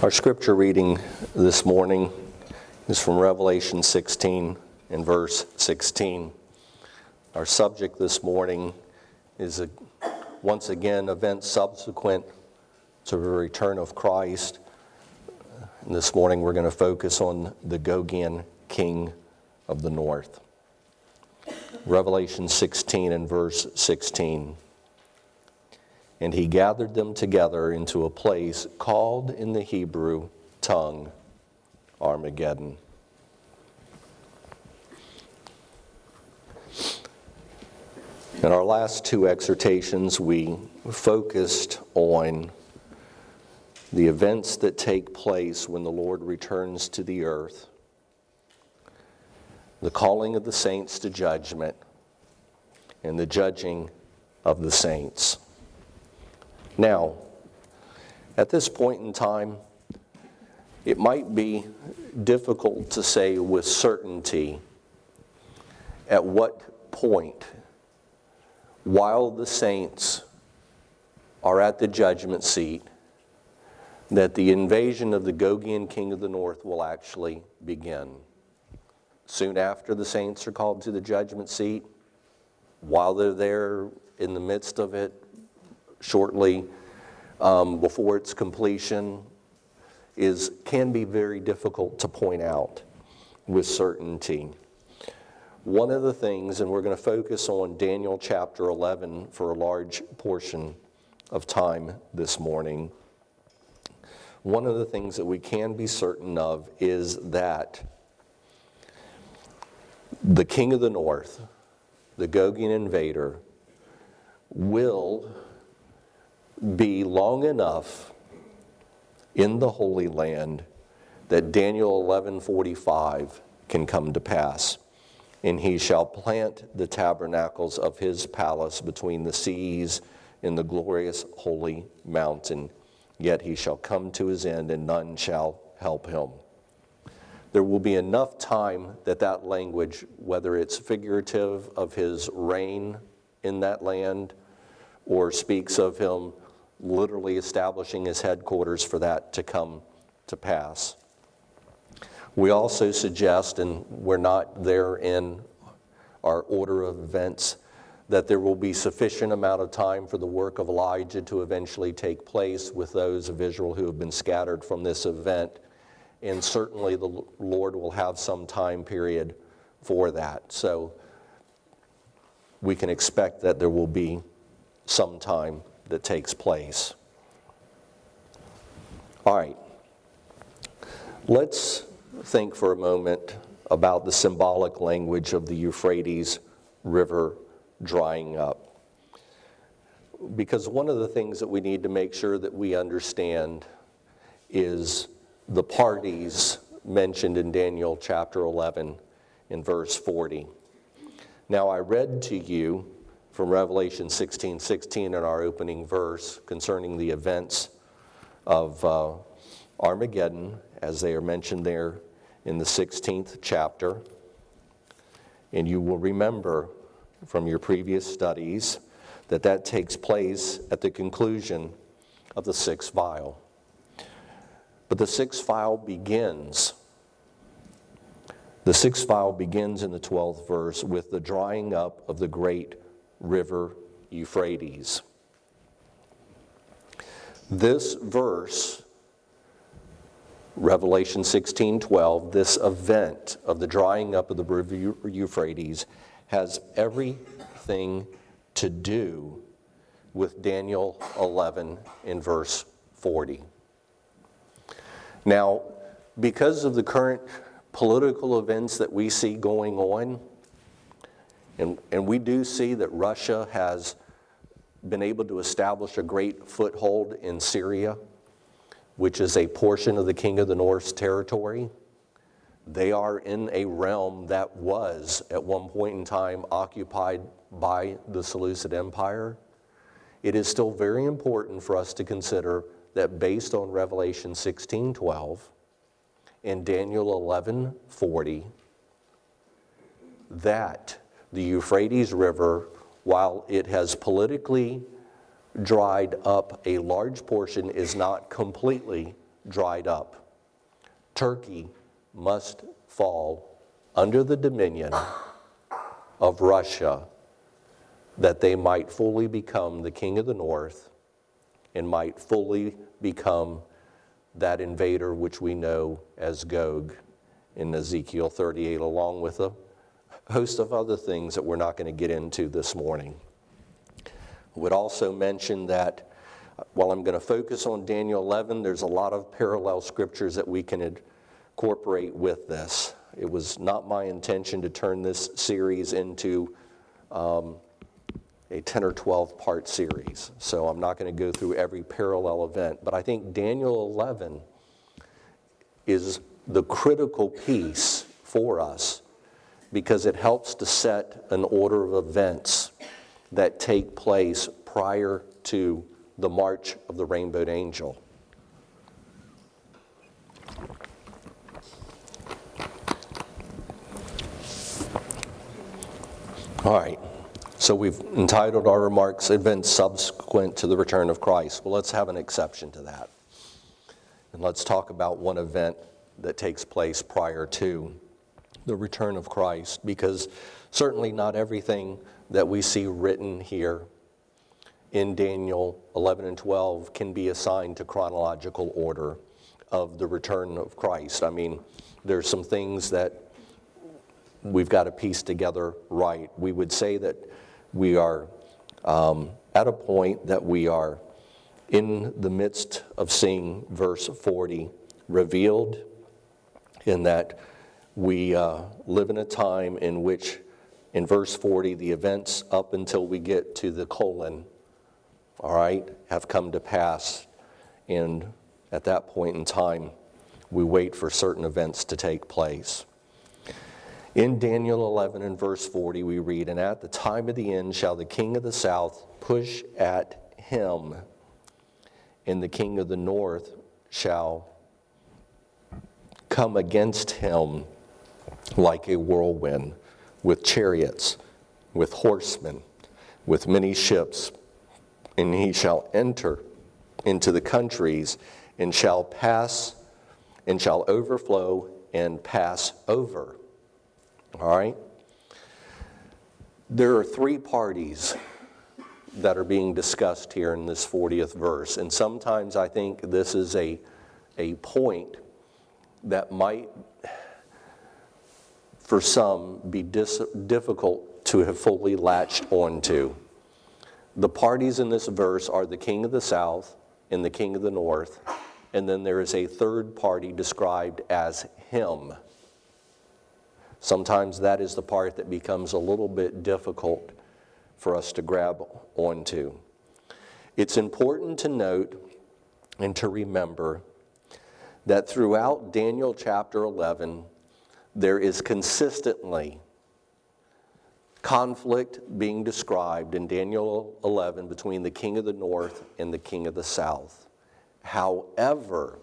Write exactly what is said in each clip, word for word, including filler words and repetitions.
Our scripture reading this morning is from Revelation sixteen and verse sixteen. Our subject this morning is a, once again events subsequent to the return of Christ. And this morning we're going to focus on the Gogian king of the north. Revelation sixteen and verse sixteen. And he gathered them together into a place called in the Hebrew tongue Armageddon. In our last two exhortations, we focused on the events that take place when the Lord returns to the earth, the calling of the saints to judgment, and the judging of the saints. Now, at this point in time, it might be difficult to say with certainty at what point, while the saints are at the judgment seat, that the invasion of the Gogian king of the north will actually begin. Soon after the saints are called to the judgment seat, while they're there in the midst of it, shortly um, before its completion, is can be very difficult to point out with certainty. One of the things, and we're going to focus on Daniel chapter eleven for a large portion of time this morning. One of the things that we can be certain of is that the king of the north, the Gogian invader, will be long enough in the Holy Land that Daniel eleven forty-five can come to pass. And he shall plant the tabernacles of his palace between the seas in the glorious holy mountain. Yet he shall come to his end, and none shall help him. There will be enough time that that language, whether it's figurative of his reign in that land, or speaks of him literally establishing his headquarters, for that to come to pass. We also suggest, and we're not there in our order of events, that there will be sufficient amount of time for the work of Elijah to eventually take place with those of Israel who have been scattered from this event. And certainly the Lord will have some time period for that. So we can expect that there will be some time that takes place. All right. Let's think for a moment about the symbolic language of the Euphrates River drying up. Because one of the things that we need to make sure that we understand is the parties mentioned in Daniel chapter eleven in verse forty. Now I read to you from Revelation sixteen sixteen in our opening verse concerning the events of uh, Armageddon, as they are mentioned there in the sixteenth chapter. And you will remember from your previous studies that that takes place at the conclusion of the sixth vial. But the sixth vial begins, the sixth vial begins in the twelfth verse with the drying up of the great river Euphrates. This verse, Revelation sixteen twelve, this event of the drying up of the river Euphrates has everything to do with Daniel eleven in verse forty. Now, because of the current political events that we see going on, and, and we do see that Russia has been able to establish a great foothold in Syria, which is a portion of the King of the North's territory. They are in a realm that was, at one point in time, occupied by the Seleucid Empire. It is still very important for us to consider that based on Revelation sixteen twelve and Daniel eleven forty, that the Euphrates River, while it has politically dried up a large portion, is not completely dried up. Turkey must fall under the dominion of Russia, that they might fully become the king of the north and might fully become that invader which we know as Gog in Ezekiel thirty-eight, along with a host of other things that we're not going to get into this morning. I would also mention that while I'm going to focus on Daniel eleven, there's a lot of parallel scriptures that we can incorporate with this. It was not my intention to turn this series into um, a ten or twelve part series, so I'm not going to go through every parallel event, but I think Daniel eleven is the critical piece for us because it helps to set an order of events that take place prior to the march of the rainbowed angel. All right, so we've entitled our remarks, Events Subsequent to the Return of Christ. Well, let's have an exception to that. And let's talk about one event that takes place prior to the return of Christ, because certainly not everything that we see written here in Daniel eleven and twelve can be assigned to chronological order of the return of Christ. I mean, there's some things that we've got to piece together right. We would say that we are um, at a point that we are in the midst of seeing verse forty revealed, in that we uh, live in a time in which, in verse forty, the events up until we get to the colon, all right, have come to pass. And at that point in time, we wait for certain events to take place. In Daniel eleven and verse forty, we read, "And at the time of the end shall the king of the south push at him, and the king of the north shall come against him like a whirlwind, with chariots, with horsemen, with many ships. And he shall enter into the countries, and shall pass, and shall overflow and pass over." All right? There are three parties that are being discussed here in this fortieth verse. And sometimes I think this is a, a point that might, for some, be dis- difficult to have fully latched onto. The parties in this verse are the king of the south and the king of the north, and then there is a third party described as him. Sometimes that is the part that becomes a little bit difficult for us to grab onto. It's important to note and to remember that throughout Daniel chapter eleven, there is consistently conflict being described in Daniel eleven between the king of the north and the king of the south. However,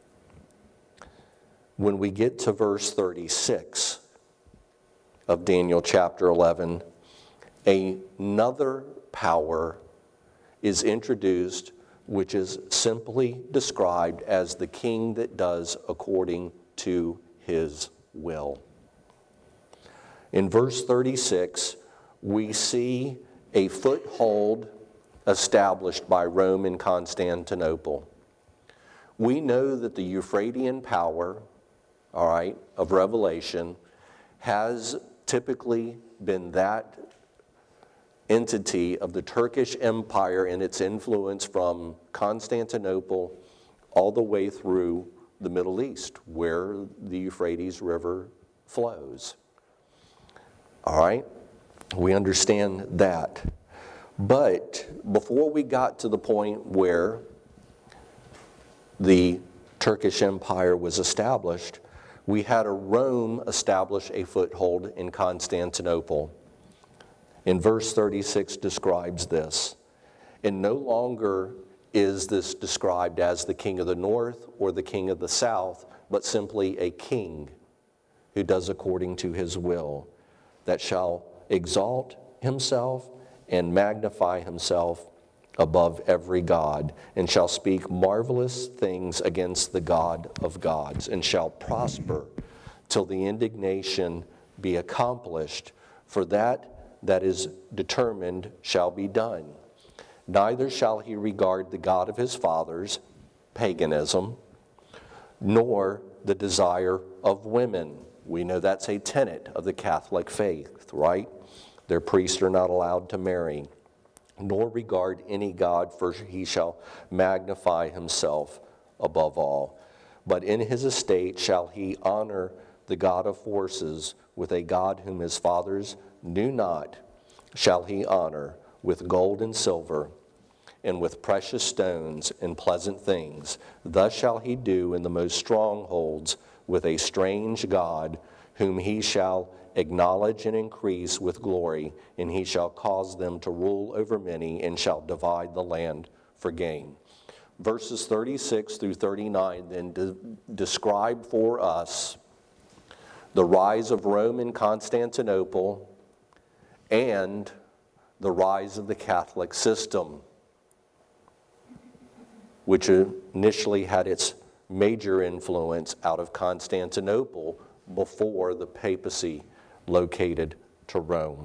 when we get to verse thirty-six of Daniel chapter eleven, another power is introduced, which is simply described as the king that does according to his will. In verse thirty-six, we see a foothold established by Rome and Constantinople. We know that the Euphratean power, all right, of Revelation has typically been that entity of the Turkish Empire and its influence from Constantinople all the way through the Middle East, where the Euphrates River flows. All right, we understand that. But before we got to the point where the Turkish Empire was established, we had a Rome establish a foothold in Constantinople. In verse thirty-six describes this. And no longer is this described as the king of the north or the king of the south, but simply a king who does according to his will, that shall exalt himself and magnify himself above every god, and shall speak marvelous things against the God of gods, and shall prosper till the indignation be accomplished, for that that is determined shall be done. Neither shall he regard the God of his fathers, paganism, nor the desire of women. We know that's a tenet of the Catholic faith, right? Their priests are not allowed to marry. Nor regard any god, for he shall magnify himself above all. But in his estate shall he honor the God of forces, with a God whom his fathers knew not shall he honor, with gold and silver, and with precious stones and pleasant things. Thus shall he do in the most strongholds with a strange God, whom he shall acknowledge and increase with glory, and he shall cause them to rule over many, and shall divide the land for gain. Verses thirty-six through thirty-nine then de- describe for us the rise of Rome and Constantinople and the rise of the Catholic system, which initially had its major influence out of Constantinople before the papacy located to Rome.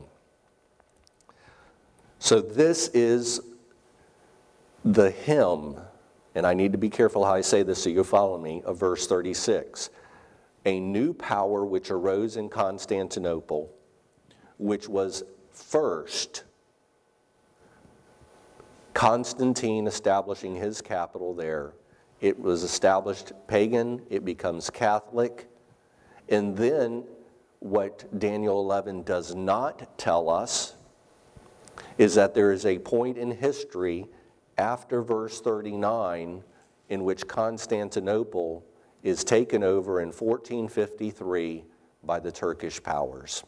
So this is the hymn, and I need to be careful how I say this so you'll follow me, of verse thirty-six. A new power which arose in Constantinople, which was first Constantine establishing his capital there. It was established pagan, it becomes Catholic, and then what Daniel eleven does not tell us is that there is a point in history after verse thirty-nine in which Constantinople is taken over in fourteen fifty-three by the Turkish powers.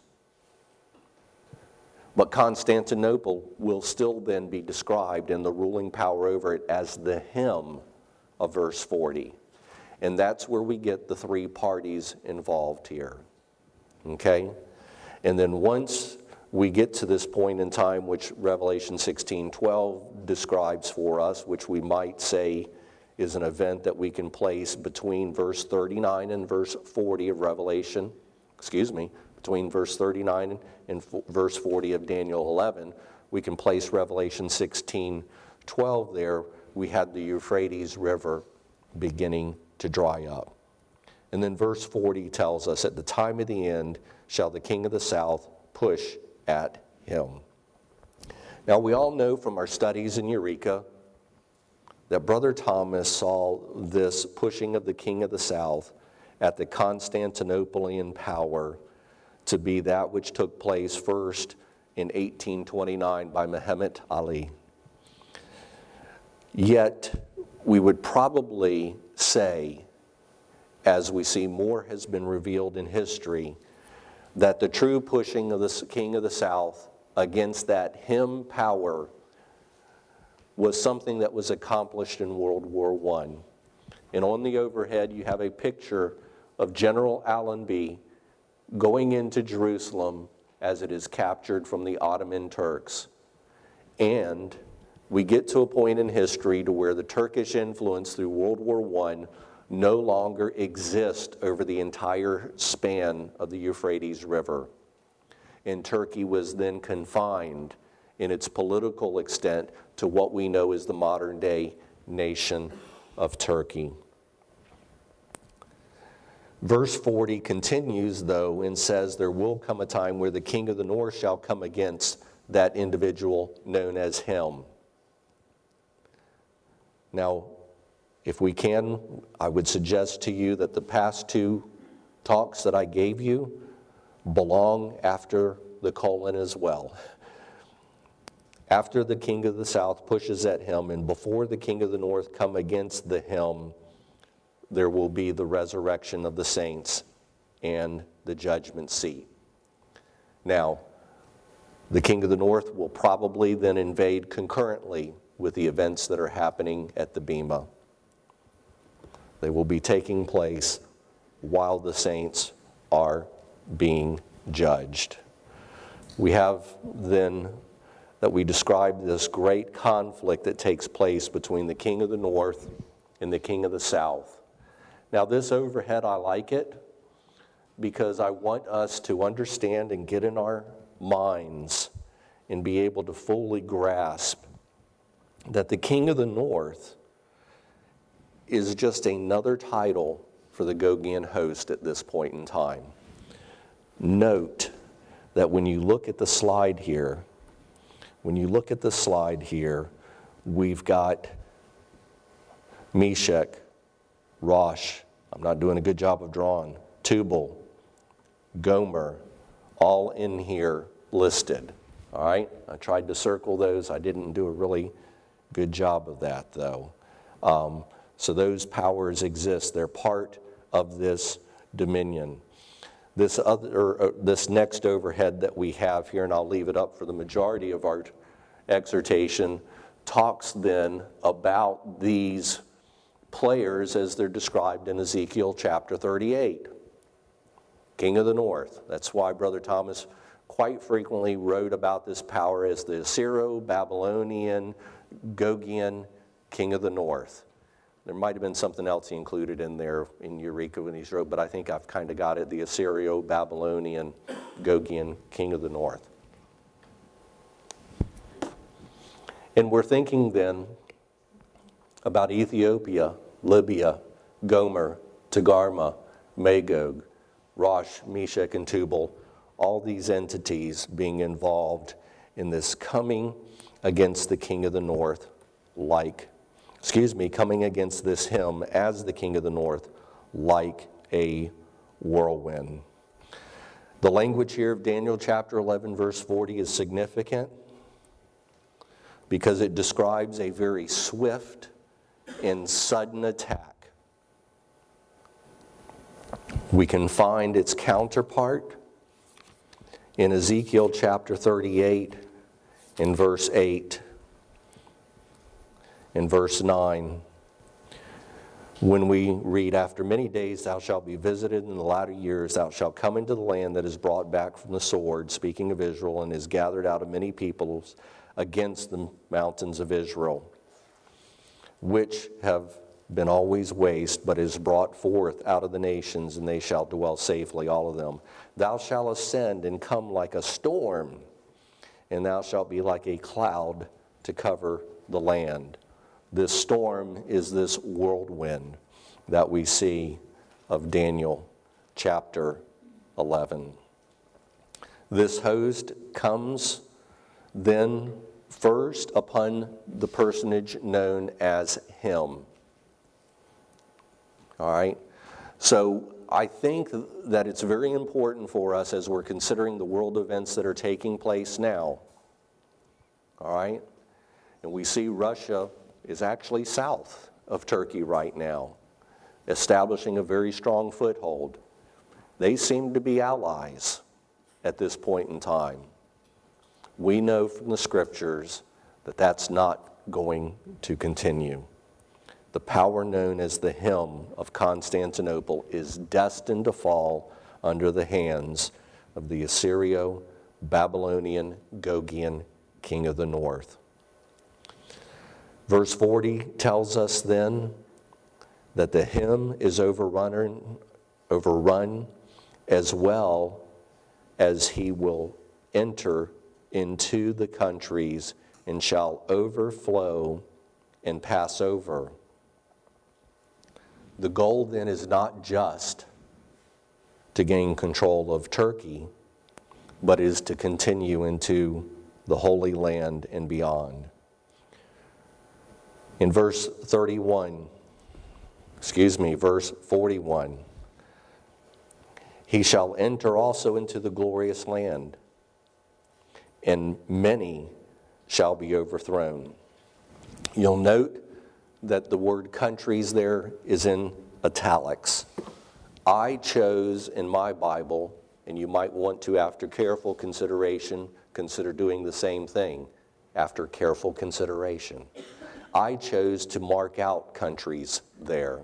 But Constantinople will still then be described in the ruling power over it as the hymn of verse forty. And that's where we get the three parties involved here. Okay? And then once we get to this point in time, which Revelation sixteen twelve describes for us, which we might say is an event that we can place between verse thirty-nine and verse forty of Revelation, excuse me, between verse thirty-nine and verse forty of Daniel eleven, we can place Revelation sixteen twelve there. We had the Euphrates River beginning to dry up. And then verse forty tells us, at the time of the end shall the king of the south push at him. Now we all know from our studies in Eureka that Brother Thomas saw this pushing of the king of the south at the Constantinopolitan power to be that which took place first in eighteen twenty-nine by Muhammad Ali. Yet we would probably say, as we see more has been revealed in history, that the true pushing of the king of the south against that him power was something that was accomplished in World War One. And on the overhead you have a picture of General Allenby going into Jerusalem as it is captured from the Ottoman Turks. And we get to a point in history to where the Turkish influence through World War One no longer exists over the entire span of the Euphrates River. And Turkey was then confined in its political extent to what we know as the modern day nation of Turkey. Verse forty continues, though, and says there will come a time where the king of the north shall come against that individual known as him. Now, if we can, I would suggest to you that the past two talks that I gave you belong after the colon as well. After the king of the south pushes at him, and before the king of the north come against the him, there will be the resurrection of the saints and the judgment seat. Now, the king of the north will probably then invade concurrently with the events that are happening at the Bema. They will be taking place while the saints are being judged. We have then that we describe this great conflict that takes place between the king of the north and the king of the south. Now, this overhead, I like it because I want us to understand and get in our minds and be able to fully grasp that the king of the north is just another title for the Gogian host at this point in time. Note that when you look at the slide here, when you look at the slide here, we've got Meshech, Rosh, I'm not doing a good job of drawing, Tubal, Gomer, all in here listed. All right? I tried to circle those. I didn't do a really good job of that, though. Um, so those powers exist. They're part of this dominion. This other, uh, this next overhead that we have here, and I'll leave it up for the majority of our exhortation, talks then about these players as they're described in Ezekiel chapter thirty-eight. King of the north. That's why Brother Thomas quite frequently wrote about this power as the Assyro-Babylonian, Gogian king of the north. There might have been something else he included in there in Eureka when he wrote, but I think I've kind of got it, the Assyro-Babylonian, Gogian king of the north. And we're thinking then about Ethiopia, Libya, Gomer, Togarmah, Magog, Rosh, Meshech, and Tubal, all these entities being involved in this coming against the king of the north, like, excuse me, coming against this him as the king of the north, like a whirlwind. The language here of Daniel chapter eleven, verse forty is significant because it describes a very swift and sudden attack. We can find its counterpart in Ezekiel chapter thirty-eight in verse eight. In verse nine, when we read, "After many days thou shalt be visited, in the latter years thou shalt come into the land that is brought back from the sword," speaking of Israel, "and is gathered out of many peoples against the mountains of Israel, which have been always waste, but is brought forth out of the nations, and they shall dwell safely, all of them. Thou shalt ascend and come like a storm, and thou shalt be like a cloud to cover the land." This storm is this whirlwind that we see of Daniel chapter eleven. This host comes then first upon the personage known as him. All right? So I think that it's very important for us as we're considering the world events that are taking place now. All right? And we see Russia is actually south of Turkey right now, establishing a very strong foothold. They seem to be allies at this point in time. We know from the scriptures that that's not going to continue. The power known as the Hymn of Constantinople is destined to fall under the hands of the Assyrio-Babylonian Gogian king of the north. Verse forty tells us then that the hymn is overrun, overrun as well as he will enter into the countries and shall overflow and pass over. The goal then is not just to gain control of Turkey, but is to continue into the Holy Land and beyond. In verse thirty-one, excuse me, verse forty-one, he shall enter also into the glorious land, and many shall be overthrown. You'll note that the word countries there is in italics. I chose in my Bible, and you might want to, after careful consideration, consider doing the same thing after careful consideration. I chose to mark out countries there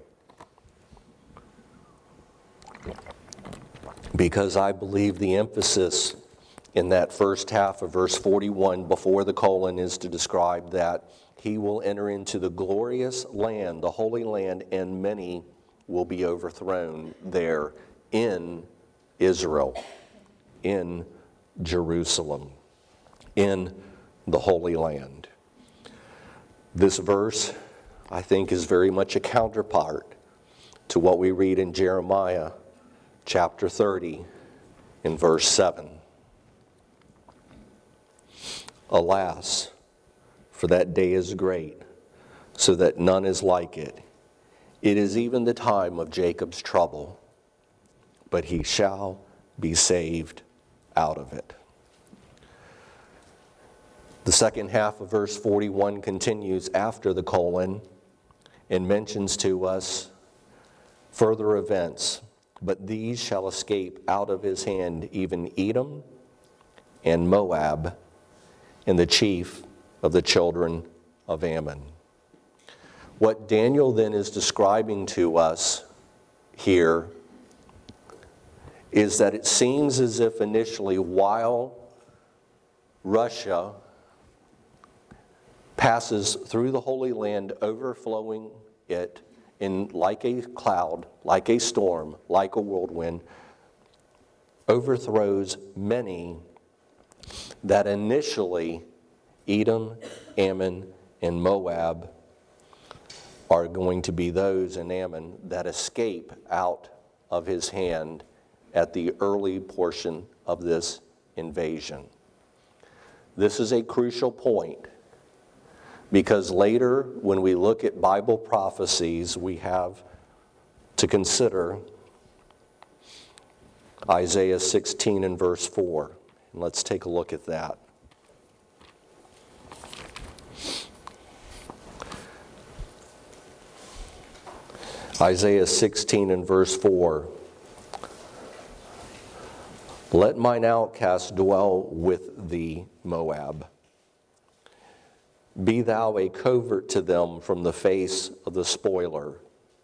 because I believe the emphasis in that first half of verse forty-one, before the colon, is to describe that he will enter into the glorious land, the Holy Land, and many will be overthrown there in Israel, in Jerusalem, in the Holy Land. This verse, I think, is very much a counterpart to what we read in Jeremiah chapter thirty in verse seven. Alas, for that day is great, so that none is like it. It is even the time of Jacob's trouble, but he shall be saved out of it. The second half of verse forty-one continues after the colon and mentions to us further events. But these shall escape out of his hand, even Edom and Moab, and the chief of the children of Ammon. What Daniel then is describing to us here is that it seems as if initially, while Russia passes through the Holy Land, overflowing it in like a cloud, like a storm, like a whirlwind, overthrows many, that initially Edom, Ammon, and Moab are going to be those in Ammon that escape out of his hand at the early portion of this invasion. This is a crucial point, because later, when we look at Bible prophecies, we have to consider Isaiah sixteen and verse four. And let's take a look at that. Isaiah sixteen and verse four. Let mine outcast dwell with thee, Moab. Be thou a covert to them from the face of the spoiler.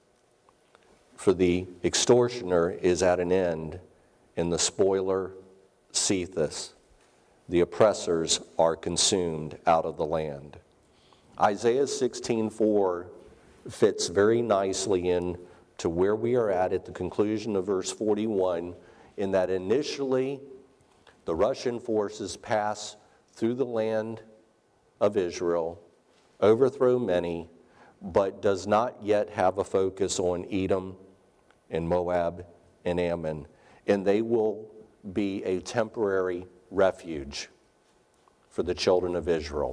For the extortioner is at an end, and the spoiler ceaseth. The oppressors are consumed out of the land. Isaiah sixteen four fits very nicely in to where we are at at the conclusion of verse forty-one, in that initially the Russian forces pass through the land of Israel, overthrow many, but does not yet have a focus on Edom and Moab and Ammon. And they will be a temporary refuge for the children of Israel.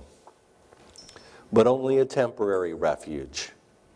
But only a temporary refuge,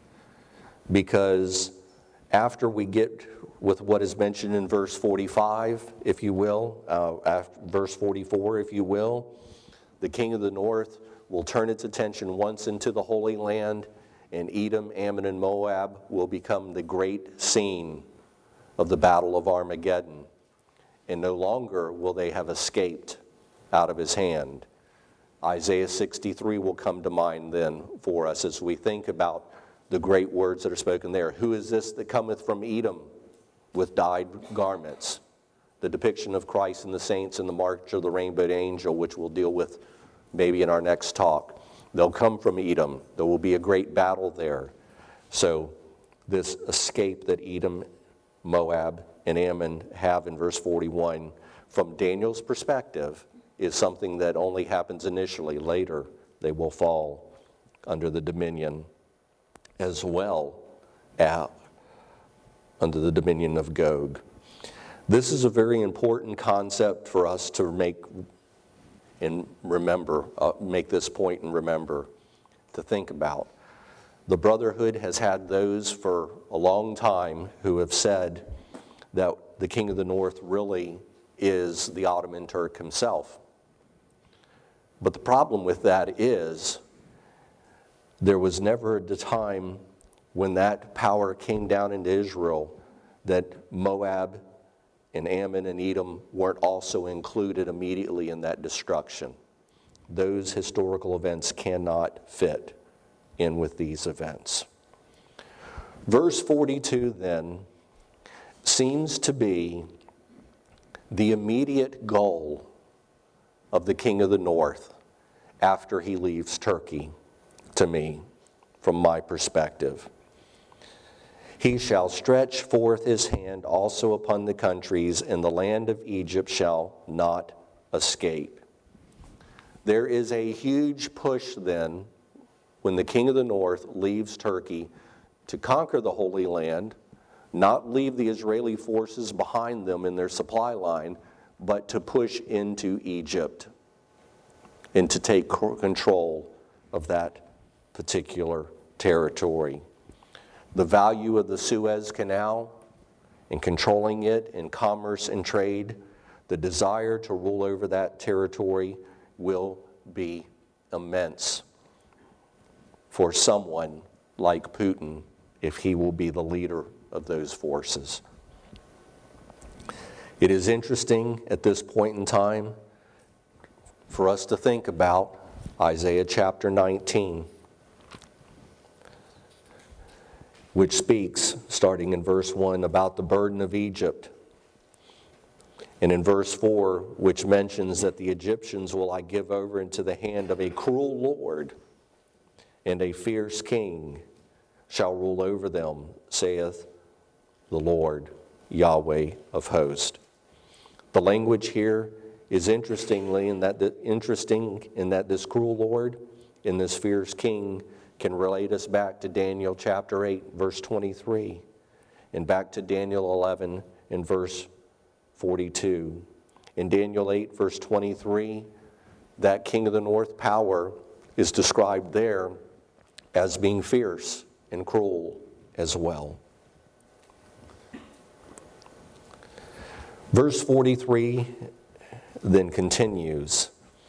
because after we get with what is mentioned in verse forty-five, if you will, uh, after verse forty-four, if you will, the king of the north will turn its attention once into the Holy Land, and Edom, Ammon, and Moab will become the great scene of the Battle of Armageddon. And no longer will they have escaped out of his hand. Isaiah sixty-three will come to mind then for us as we think about the great words that are spoken there. Who is this that cometh from Edom with dyed garments? The depiction of Christ and the saints in the march of the rainbow angel, which we'll deal with maybe in our next talk. They'll come from Edom. There will be a great battle there. So this escape that Edom, Moab, and Ammon have in verse forty-one, from Daniel's perspective, is something that only happens initially. Later, they will fall under the dominion as well as under the dominion of Gog. This is a very important concept for us to make and remember, uh, make this point and remember, to think about. The Brotherhood has had those for a long time who have said that the King of the North really is the Ottoman Turk himself. But the problem with that is there was never a time when that power came down into Israel that Moab and Ammon and Edom weren't also included immediately in that destruction. Those historical events cannot fit in with these events. Verse forty-two then seems to be the immediate goal of the king of the north after he leaves Turkey to me, from my perspective. He shall stretch forth his hand also upon the countries, and the land of Egypt shall not escape. There is a huge push then when the king of the north leaves Turkey to conquer the Holy Land, not leave the Israeli forces behind them in their supply line, but to push into Egypt and to take control of that particular territory. The value of the Suez Canal and controlling it in commerce and trade, the desire to rule over that territory will be immense for someone like Putin if he will be the leader of those forces. It is interesting at this point in time for us to think about Isaiah chapter nineteen, which speaks, starting in verse one, about the burden of Egypt. And in verse four, which mentions that the Egyptians will I give over into the hand of a cruel Lord, and a fierce king shall rule over them, saith the Lord, Yahweh of hosts. The language here is interestingly in that the, interesting in that this cruel Lord and this fierce king can relate us back to Daniel chapter eight, verse twenty-three, and back to Daniel eleven and verse forty-two. In Daniel eight, verse twenty-three, that king of the north power is described there as being fierce and cruel as well. Verse forty-three then continues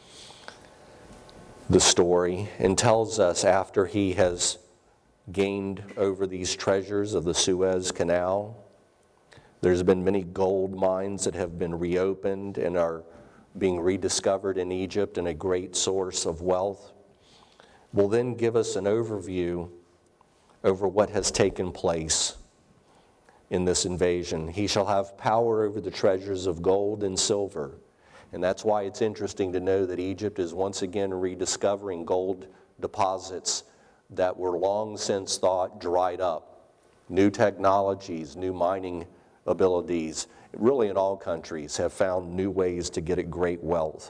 the story and tells us after he has gained over these treasures of the Suez Canal, there's been many gold mines that have been reopened and are being rediscovered in Egypt and a great source of wealth, will then give us an overview over what has taken place in this invasion. He shall have power over the treasures of gold and silver. And that's why it's interesting to know that Egypt is once again rediscovering gold deposits that were long since thought dried up. New technologies, new mining abilities, really in all countries have found new ways to get at great wealth.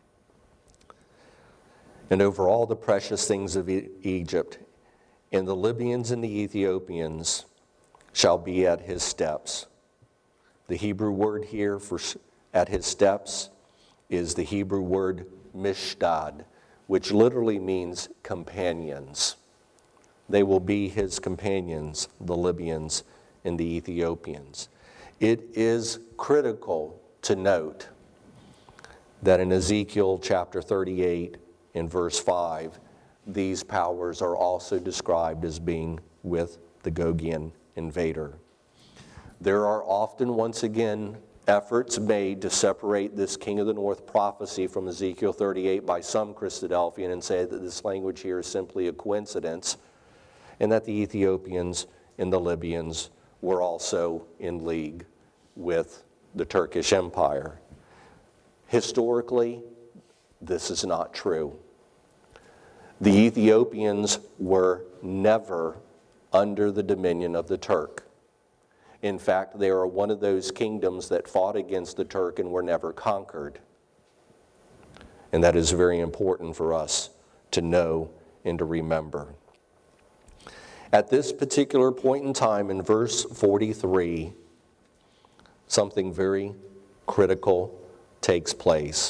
And over all the precious things of e- Egypt, and the Libyans and the Ethiopians shall be at his steps. The Hebrew word here for at his steps is the Hebrew word mishdad, which literally means companions. They will be his companions, the Libyans and the Ethiopians. It is critical to note that in Ezekiel chapter thirty-eight in verse five, these powers are also described as being with the Gogian invader. There are often, once again, efforts made to separate this King of the North prophecy from Ezekiel thirty-eight by some Christadelphian and say that this language here is simply a coincidence and that the Ethiopians and the Libyans were also in league with the Turkish Empire. Historically, this is not true. The Ethiopians were never under the dominion of the Turk. In fact, they are one of those kingdoms that fought against the Turk and were never conquered. And that is very important for us to know and to remember. At this particular point in time, in verse forty-three, something very critical takes place.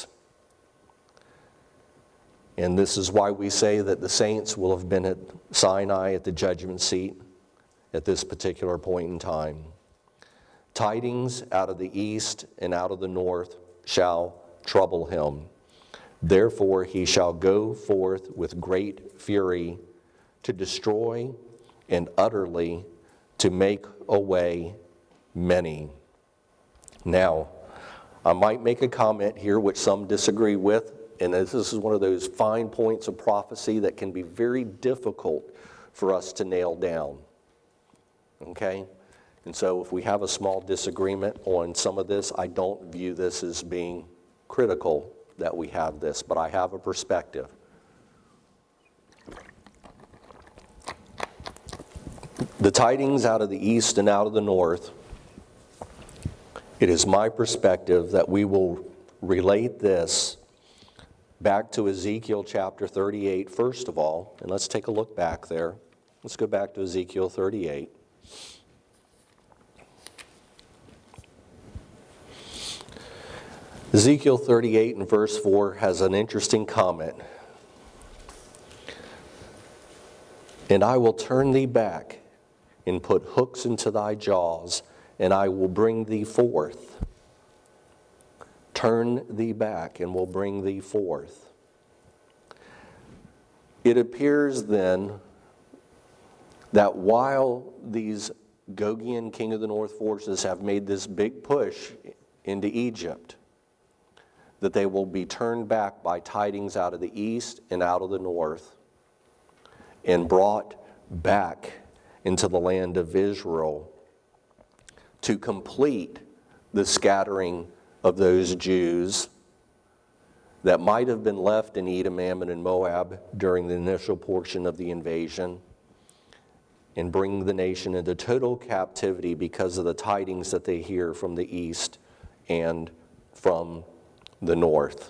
And this is why we say that the saints will have been at Sinai at the judgment seat at this particular point in time. Tidings out of the east and out of the north shall trouble him. Therefore he shall go forth with great fury to destroy and utterly to make away many. Now, I might make a comment here which some disagree with, and this is one of those fine points of prophecy that can be very difficult for us to nail down. Okay? And so if we have a small disagreement on some of this, I don't view this as being critical that we have this, but I have a perspective. The tidings out of the east and out of the north, it is my perspective that we will relate this back to Ezekiel chapter thirty-eight, first of all, and let's take a look back there. Let's go back to Ezekiel thirty-eight. Ezekiel thirty-eight and verse four has an interesting comment. And I will turn thee back and put hooks into thy jaws, and I will bring thee forth. Turn thee back and will bring thee forth. It appears then that while these Gogian, king of the north forces, have made this big push into Egypt, that they will be turned back by tidings out of the east and out of the north and brought back into the land of Israel to complete the scattering of those Jews that might have been left in Edom, Ammon, and Moab during the initial portion of the invasion, and bring the nation into total captivity because of the tidings that they hear from the east and from the north.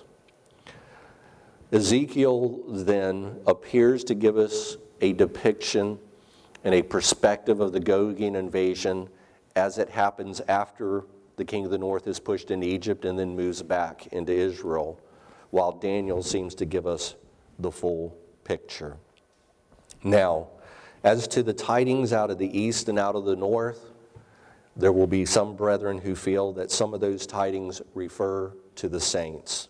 Ezekiel then appears to give us a depiction and a perspective of the Gogian invasion as it happens after the king of the north is pushed into Egypt and then moves back into Israel, while Daniel seems to give us the full picture. Now, as to the tidings out of the east and out of the north, there will be some brethren who feel that some of those tidings refer to the saints.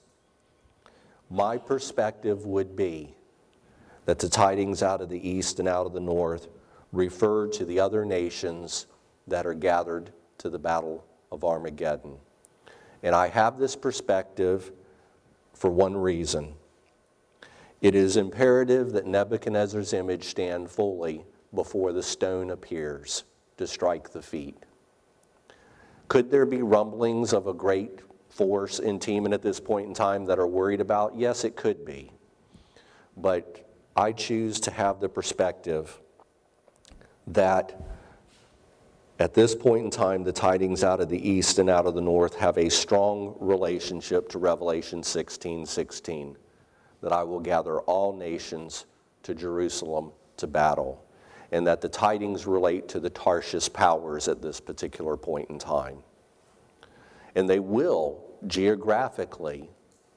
My perspective would be that the tidings out of the east and out of the north refer to the other nations that are gathered to the battle of Armageddon. And I have this perspective for one reason. It is imperative that Nebuchadnezzar's image stand fully before the stone appears to strike the feet. Could there be rumblings of a great force in Teman at this point in time that are worried about? Yes, it could be. But I choose to have the perspective that at this point in time, the tidings out of the east and out of the north have a strong relationship to Revelation sixteen sixteen, that I will gather all nations to Jerusalem to battle, and that the tidings relate to the Tarshish powers at this particular point in time. And they will geographically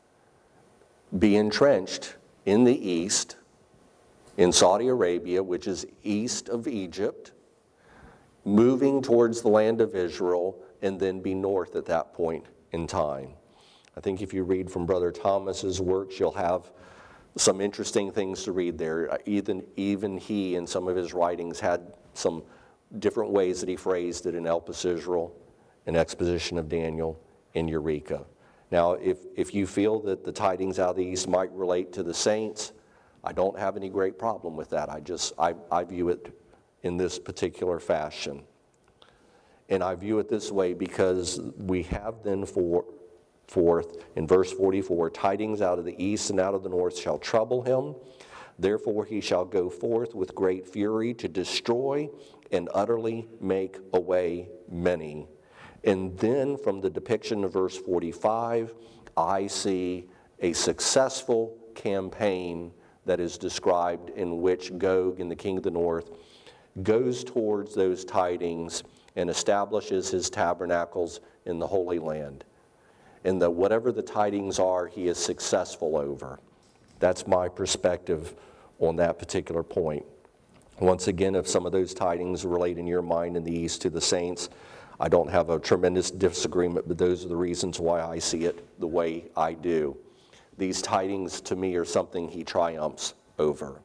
be entrenched in the east, in Saudi Arabia, which is east of Egypt, moving towards the land of Israel, and then be north at that point in time. I think if you read from Brother Thomas's works, you'll have some interesting things to read there. Even, even he, in some of his writings, had some different ways that he phrased it in Elpis Israel, in Exposition of Daniel, in Eureka. Now, if, if you feel that the tidings out of the east might relate to the saints, I don't have any great problem with that. I just, I, I view it in this particular fashion. And I view it this way because we have then for, forth in verse forty-four, tidings out of the east and out of the north shall trouble him. Therefore he shall go forth with great fury to destroy and utterly make away many. And then from the depiction of verse forty-five, I see a successful campaign that is described in which Gog and the king of the north goes towards those tidings and establishes his tabernacles in the Holy Land. And that whatever the tidings are, he is successful over. That's my perspective on that particular point. Once again, if some of those tidings relate in your mind in the east to the saints, I don't have a tremendous disagreement, but those are the reasons why I see it the way I do. These tidings to me are something he triumphs over.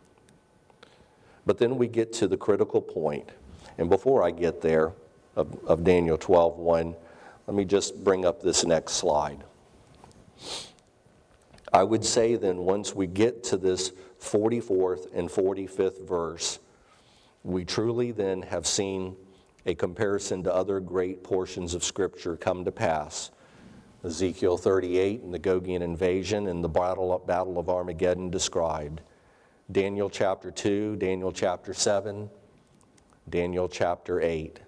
But then we get to the critical point. And before I get there, of, of Daniel twelve one, let me just bring up this next slide. I would say then once we get to this forty-fourth and forty-fifth verse, we truly then have seen a comparison to other great portions of Scripture come to pass Ezekiel thirty-eight and the Gogian invasion and the battle, battle of Armageddon described. Daniel chapter two, Daniel chapter seven, Daniel chapter eight.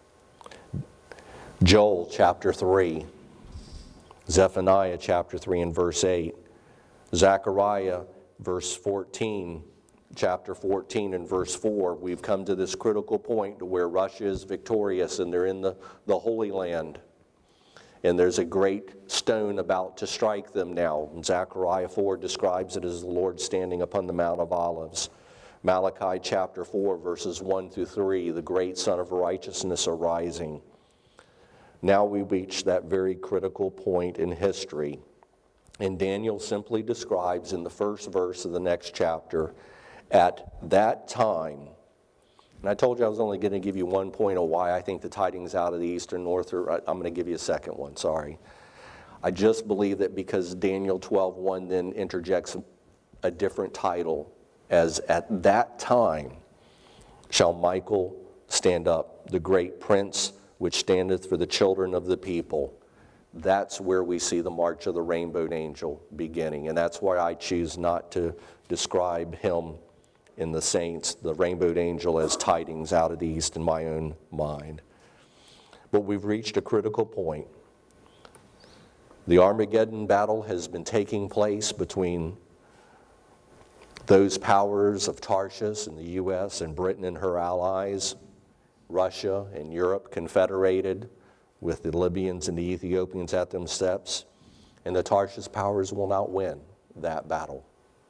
Joel chapter three, Zephaniah chapter three and verse eight, Zechariah verse fourteen, chapter fourteen and verse four. We've come to this critical point to where Russia is victorious and they're in the, the Holy Land. And there's a great stone about to strike them now. And Zechariah four describes it as the Lord standing upon the Mount of Olives. Malachi chapter four verses one through three, the great Son of Righteousness arising. Now we reach that very critical point in history. And Daniel simply describes in the first verse of the next chapter, at that time, and I told you I was only going to give you one point of why I think the tidings out of the east or north, or I'm going to give you a second one, sorry. I just believe that because Daniel twelve one then interjects a different title, as at that time shall Michael stand up, the great prince which standeth for the children of the people. That's where we see the march of the rainbowed angel beginning. And that's why I choose not to describe him in the saints, the rainbowed angel, as tidings out of the east in my own mind. But we've reached a critical point. The Armageddon battle has been taking place between those powers of Tarshish and the U S and Britain and her allies, Russia and Europe confederated with the Libyans and the Ethiopians at them steps, and the Tarshish powers will not win that battle.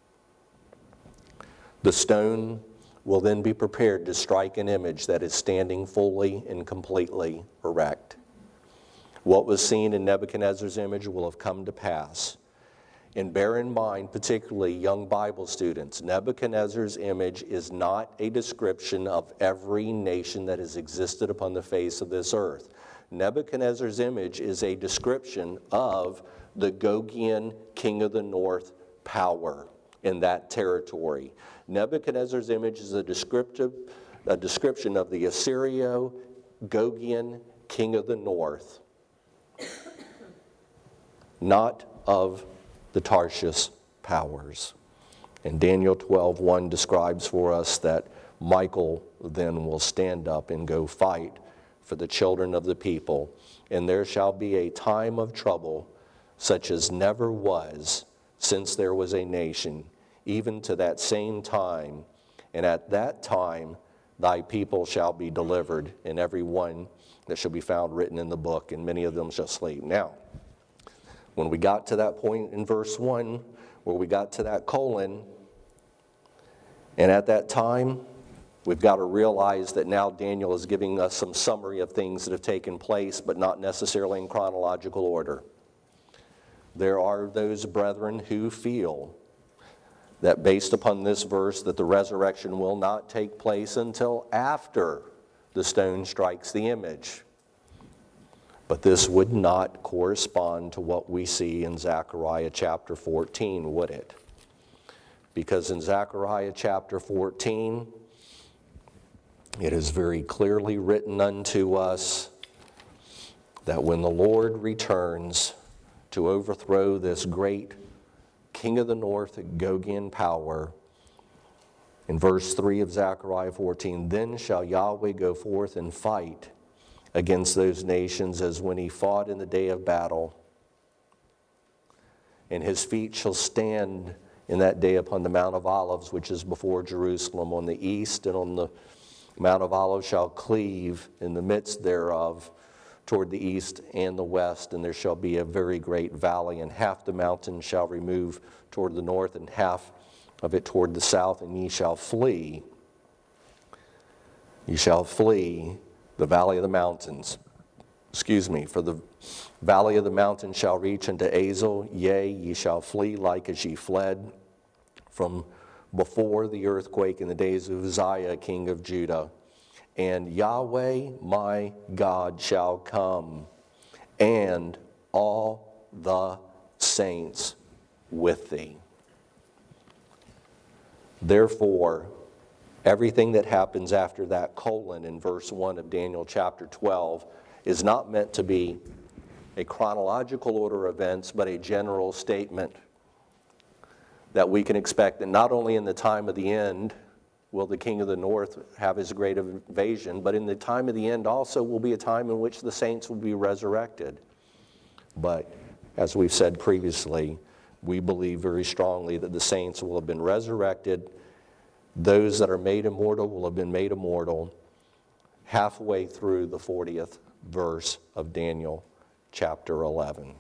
The stone will then be prepared to strike an image that is standing fully and completely erect. What was seen in Nebuchadnezzar's image will have come to pass. And bear in mind, particularly young Bible students, Nebuchadnezzar's image is not a description of every nation that has existed upon the face of this earth. Nebuchadnezzar's image is a description of the Gogian king of the north power in that territory. Nebuchadnezzar's image is a descriptive, a description of the Assyrio-Gogian king of the north, not of the Tarshish powers. And Daniel twelve one describes for us that Michael then will stand up and go fight for the children of the people. And there shall be a time of trouble such as never was since there was a nation, even to that same time. And at that time thy people shall be delivered, and every one that shall be found written in the book, and many of them shall sleep. Now, when we got to that point in verse one, where we got to that colon, and at that time, we've got to realize that now Daniel is giving us some summary of things that have taken place, but not necessarily in chronological order. There are those brethren who feel that based upon this verse that the resurrection will not take place until after the stone strikes the image. But this would not correspond to what we see in Zechariah chapter fourteen, would it? Because in Zechariah chapter fourteen, it is very clearly written unto us that when the Lord returns to overthrow this great king of the north, Gogian power, in verse three of Zechariah fourteen, then shall Yahweh go forth and fight against those nations as when he fought in the day of battle. And his feet shall stand in that day upon the Mount of Olives, which is before Jerusalem, on the east, and on the Mount of Olives shall cleave in the midst thereof toward the east and the west, and there shall be a very great valley, and half the mountain shall remove toward the north, and half of it toward the south, and ye shall flee. Ye shall flee the valley of the mountains. Excuse me, for the valley of the mountains shall reach unto Azel, yea, ye shall flee like as ye fled from before the earthquake in the days of Uzziah, king of Judah. And Yahweh my God shall come, and all the saints with thee. Therefore, everything that happens after that colon in verse one of Daniel chapter twelve is not meant to be a chronological order of events, but a general statement that we can expect that not only in the time of the end will the king of the north have his great invasion, but in the time of the end also will be a time in which the saints will be resurrected. But as we've said previously, we believe very strongly that the saints will have been resurrected. Those that are made immortal will have been made immortal halfway through the fortieth verse of Daniel chapter eleven.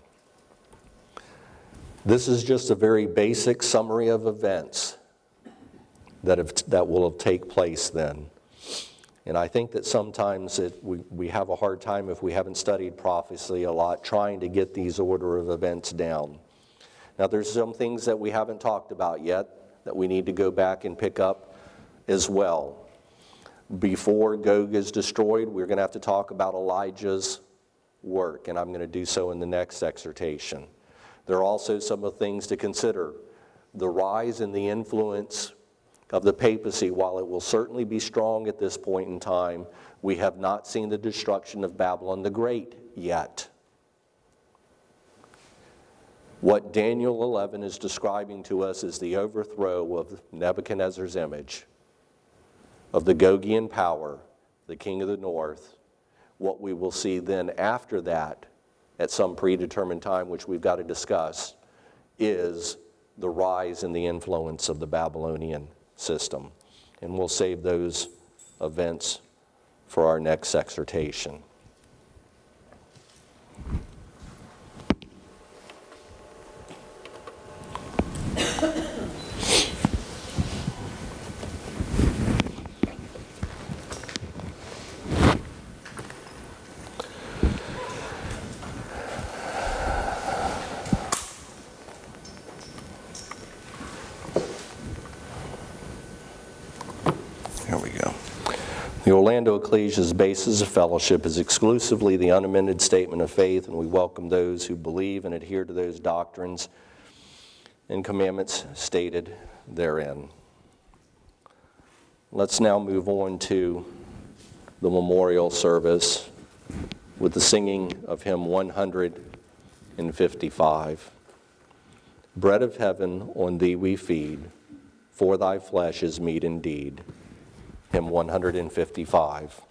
This is just a very basic summary of events that have, that will take place then. And I think that sometimes it, we, we have a hard time, if we haven't studied prophecy a lot, trying to get these order of events down. Now there's some things that we haven't talked about yet that we need to go back and pick up as well. Before Gog is destroyed, we're going to have to talk about Elijah's work, and I'm going to do so in the next exhortation. There are also some of the things to consider. The rise and the influence of the papacy, while it will certainly be strong at this point in time, we have not seen the destruction of Babylon the Great yet. What Daniel eleven is describing to us is the overthrow of Nebuchadnezzar's image, of the Gogian power, the king of the north. What we will see then after that, at some predetermined time, which we've got to discuss, is the rise and the influence of the Babylonian system. And we'll save those events for our next exhortation. The Orlando Ecclesia's basis of fellowship is exclusively the unamended statement of faith, and we welcome those who believe and adhere to those doctrines and commandments stated therein. Let's now move on to the memorial service with the singing of hymn one hundred fifty-five. Bread of heaven, on thee we feed, for thy flesh is meat indeed. Hymn one hundred fifty-five.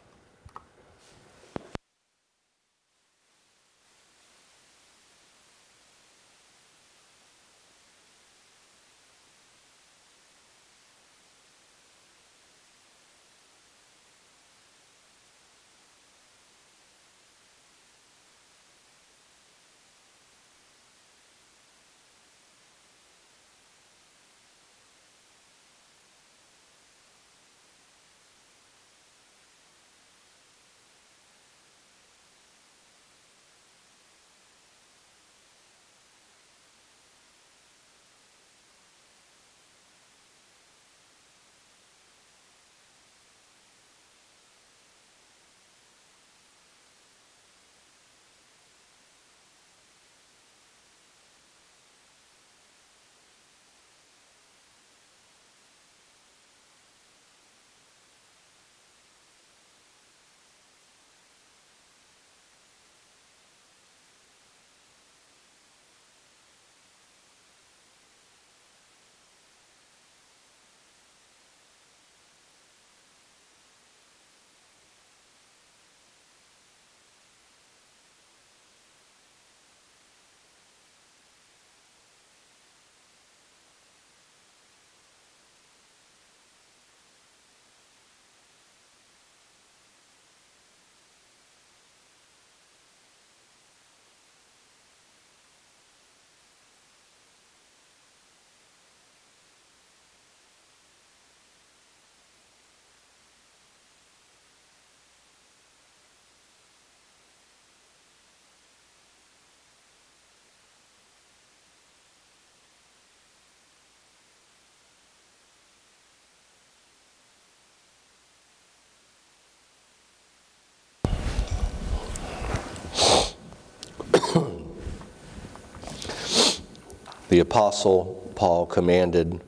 The Apostle Paul commanded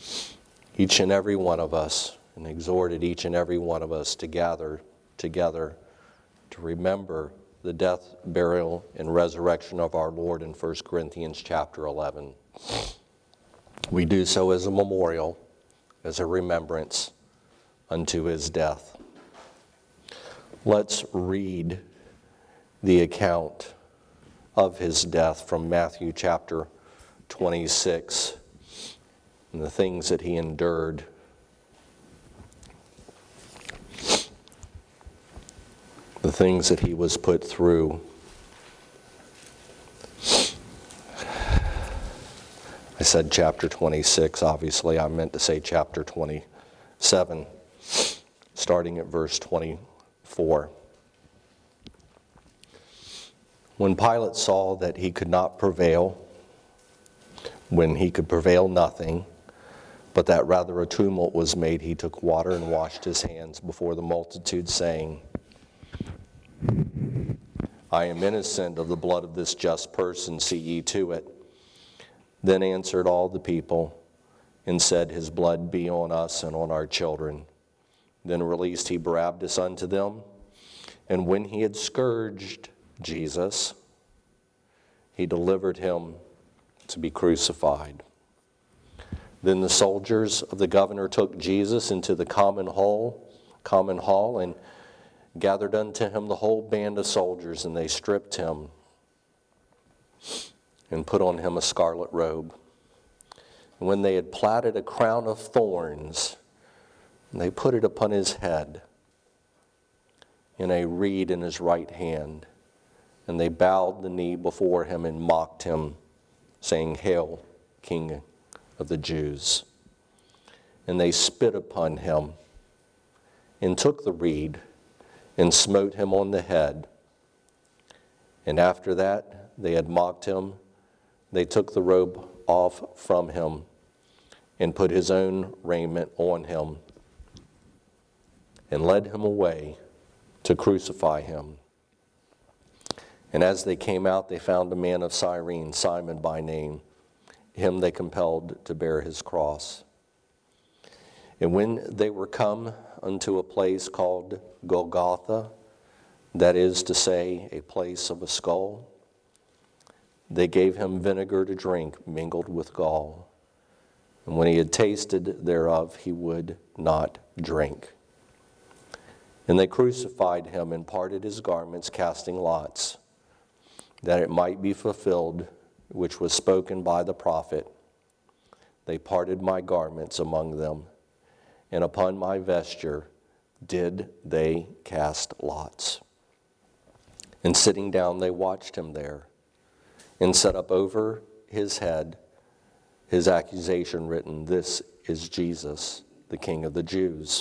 each and every one of us and exhorted each and every one of us to gather together to remember the death, burial, and resurrection of our Lord in First Corinthians chapter eleven. We do so as a memorial, as a remembrance unto his death. Let's read the account of his death from Matthew chapter twenty-six and the things that he endured. The things that he was put through. I said chapter twenty-six, obviously I meant to say chapter twenty-seven, starting at verse twenty-four. When Pilate saw that he could not prevail, when he could prevail nothing, but that rather a tumult was made, he took water and washed his hands before the multitude, saying, I am innocent of the blood of this just person, see ye to it. Then answered all the people and said, his blood be on us and on our children. Then released he Barabbas unto them. And when he had scourged Jesus, he delivered him to be crucified. Then the soldiers of the governor took Jesus into the common hall, common hall, and gathered unto him the whole band of soldiers, and they stripped him and put on him a scarlet robe. And when they had platted a crown of thorns, they put it upon his head, and a reed in his right hand. And they bowed the knee before him and mocked him, saying, Hail, King of the Jews. And they spit upon him and took the reed and smote him on the head. And after that they had mocked him, they took the robe off from him and put his own raiment on him and led him away to crucify him. And as they came out, they found a man of Cyrene, Simon by name. Him they compelled to bear his cross. And when they were come unto a place called Golgotha, that is to say, a place of a skull, they gave him vinegar to drink mingled with gall. And when he had tasted thereof, he would not drink. And they crucified him and parted his garments, casting lots, that it might be fulfilled, which was spoken by the prophet. They parted my garments among them, and upon my vesture did they cast lots. And sitting down, they watched him there, and set up over his head his accusation written, This is Jesus, the King of the Jews.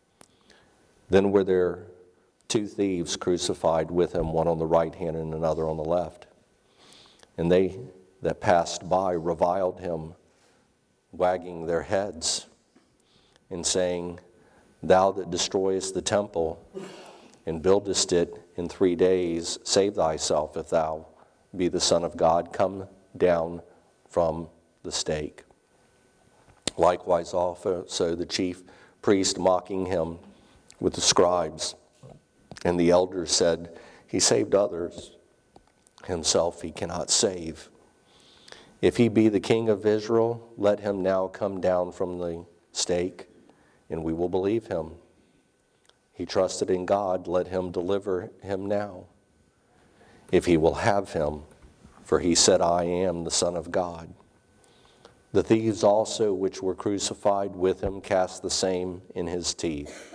Then were there two thieves crucified with him, one on the right hand and another on the left. And they that passed by reviled him, wagging their heads, and saying, Thou that destroyest the temple and buildest it in three days, save thyself. If thou be the Son of God, come down from the stake. Likewise also the chief priest mocking him with the scribes. And the elders said, He saved others, himself he cannot save. If he be the King of Israel, let him now come down from the stake, and we will believe him. He trusted in God, let him deliver him now, if he will have him, for he said, I am the Son of God. The thieves also which were crucified with him cast the same in his teeth.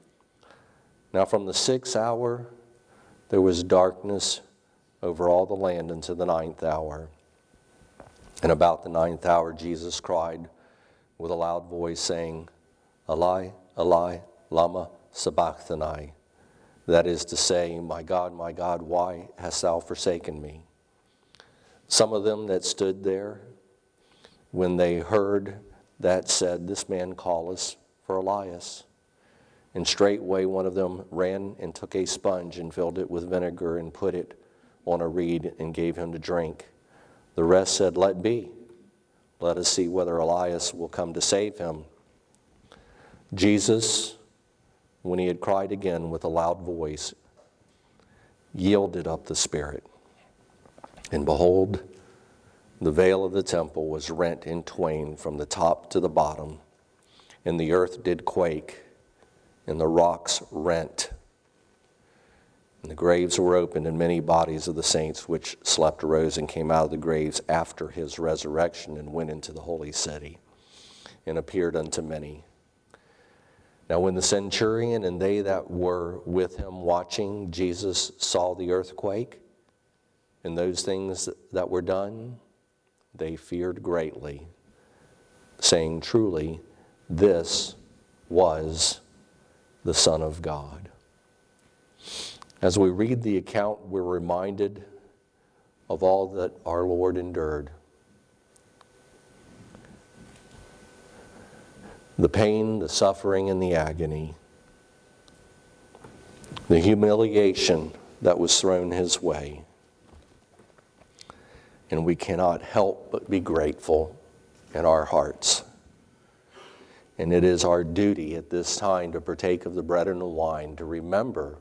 Now from the sixth hour there was darkness over all the land unto the ninth hour. And about the ninth hour Jesus cried with a loud voice, saying, Eli, Eli, lama sabachthani. That is to say, My God, my God, why hast thou forsaken me? Some of them that stood there, when they heard that, said, This man calleth for Elias. And straightway one of them ran and took a sponge and filled it with vinegar and put it on a reed and gave him to drink. The rest said, Let be. Let us see whether Elias will come to save him. Jesus, when he had cried again with a loud voice, yielded up the Spirit. And behold, the veil of the temple was rent in twain from the top to the bottom, and the earth did quake, and the rocks rent. And the graves were opened, and many bodies of the saints which slept arose and came out of the graves after his resurrection and went into the holy city and appeared unto many. Now when the centurion and they that were with him watching Jesus saw the earthquake and those things that were done, they feared greatly, saying, truly, this was the Son of God. As we read the account, we're reminded of all that our Lord endured. The pain, the suffering, and the agony. The humiliation that was thrown his way. And we cannot help but be grateful in our hearts. And it is our duty at this time to partake of the bread and the wine, to remember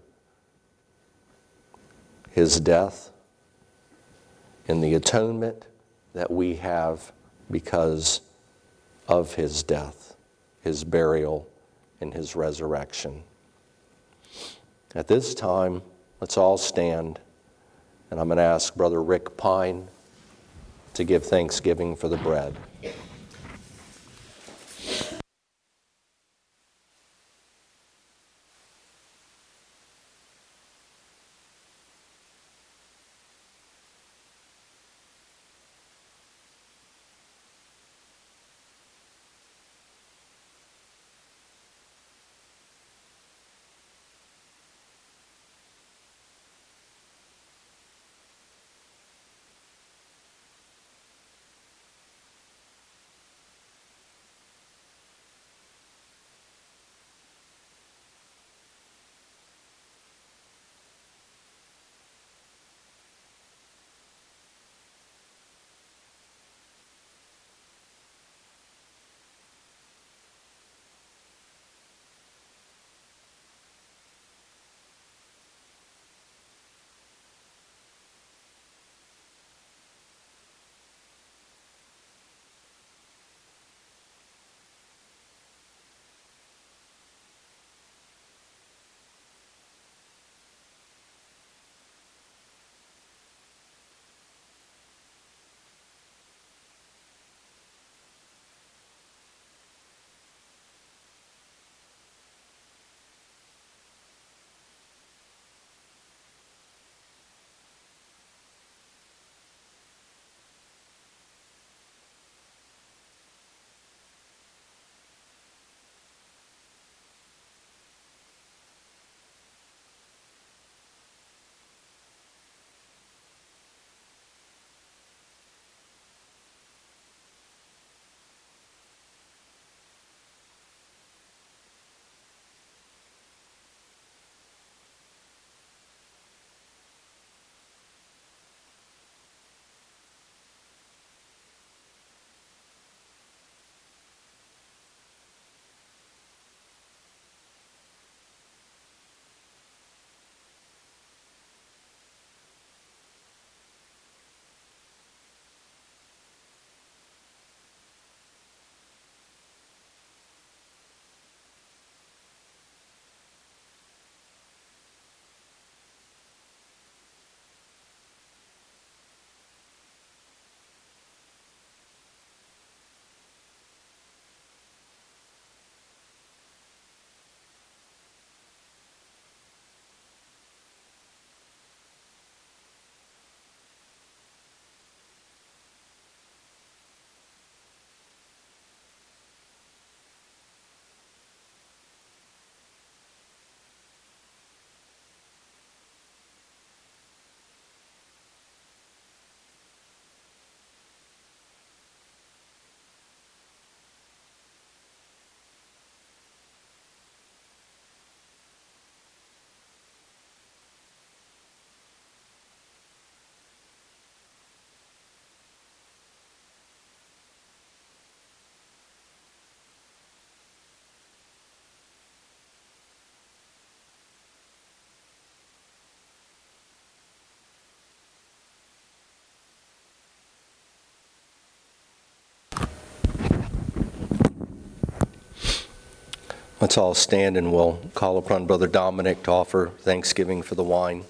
his death and the atonement that we have because of his death, his burial, and his resurrection. At this time, let's all stand, and I'm going to ask Brother Rick Pine to give thanksgiving for the bread. Let's all stand and we'll call upon Brother Dominic to offer thanksgiving for the wine.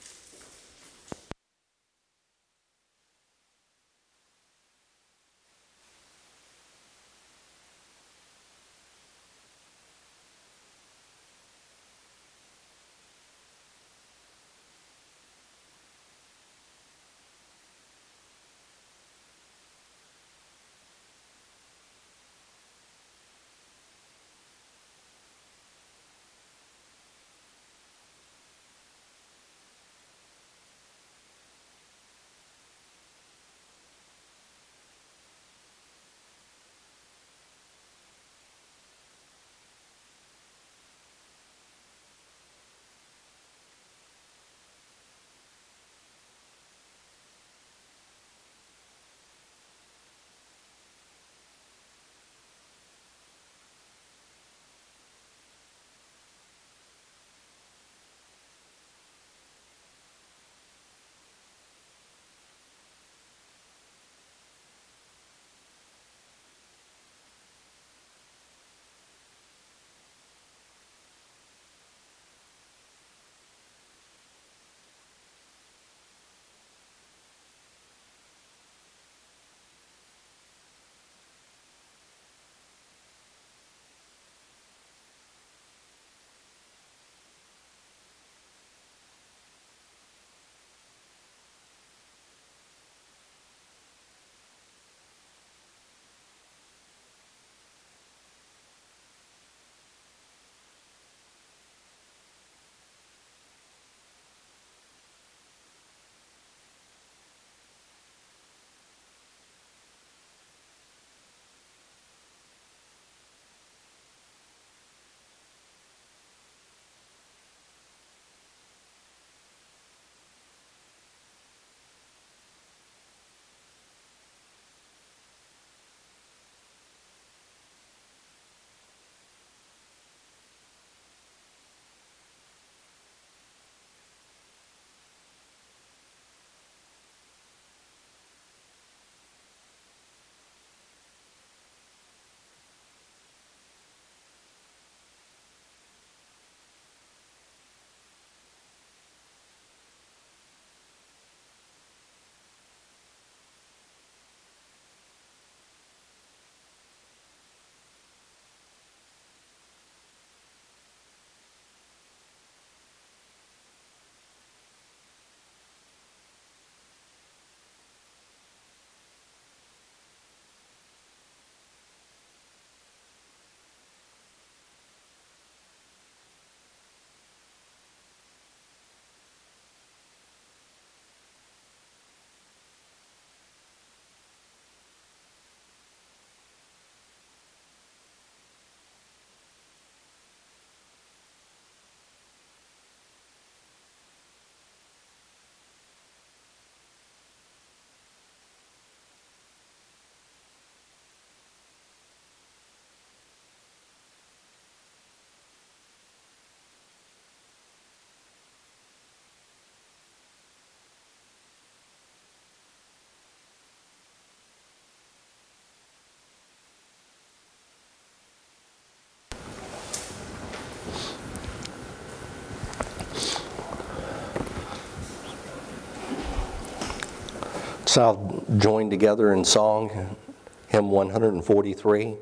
So I'll join together in song, hymn one forty-three.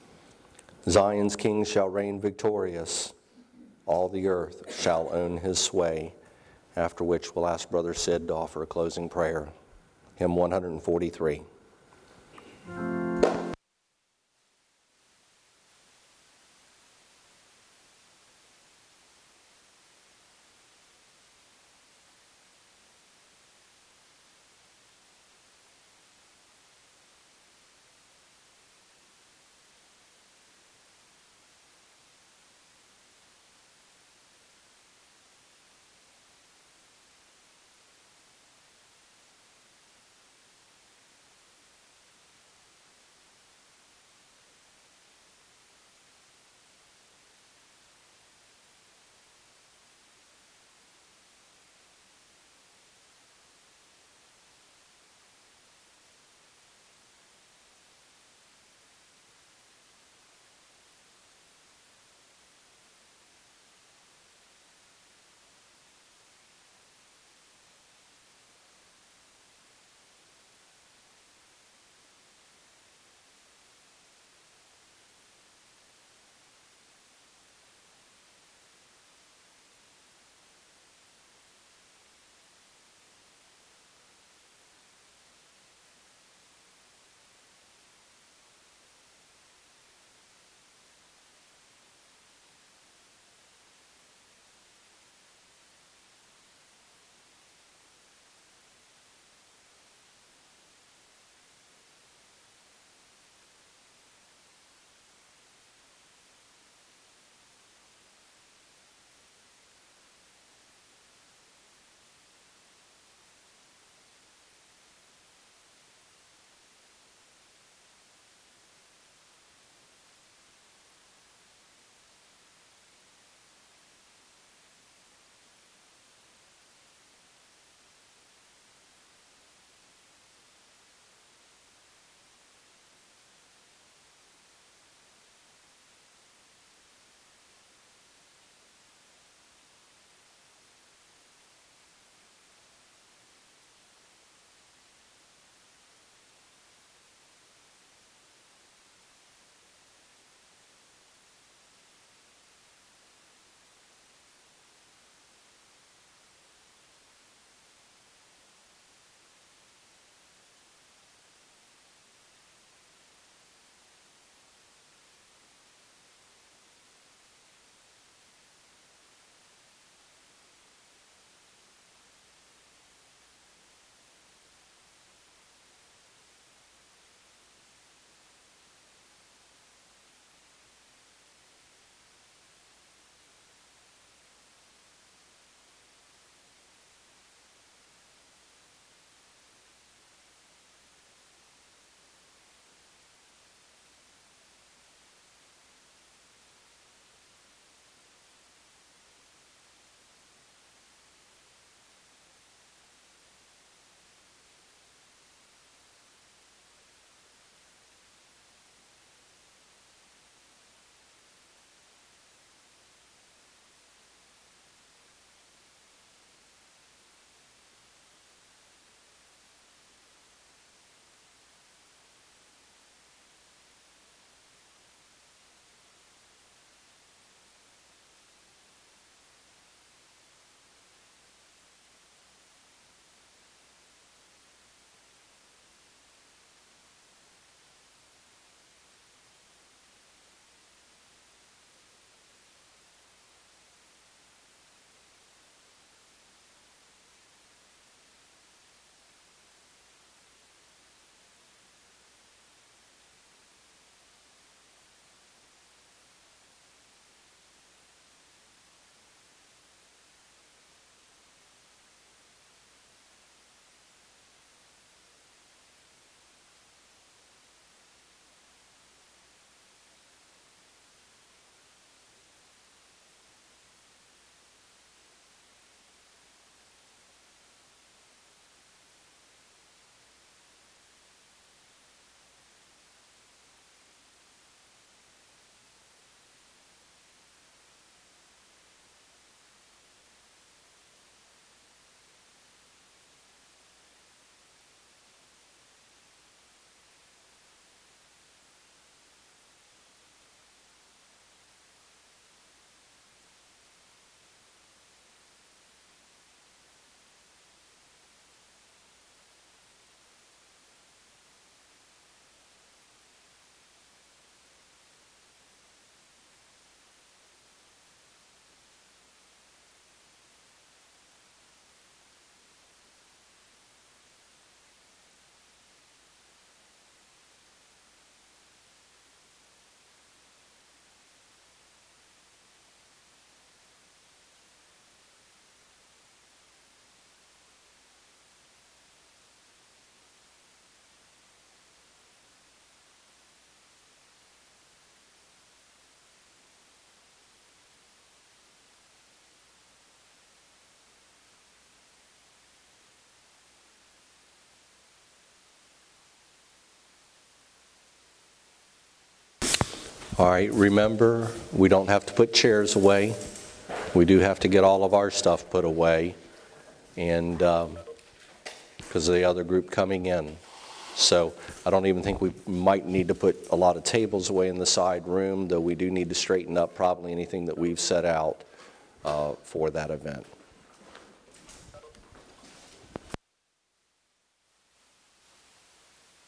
Zion's king shall reign victorious, all the earth shall own his sway. After which we'll ask Brother Sid to offer a closing prayer. Hymn one forty-three. All right, remember, we don't have to put chairs away. We do have to get all of our stuff put away, and because of the other group coming in. So I don't even think we might need to put a lot of tables away in the side room, though we do need to straighten up probably anything that we've set out uh, for that event.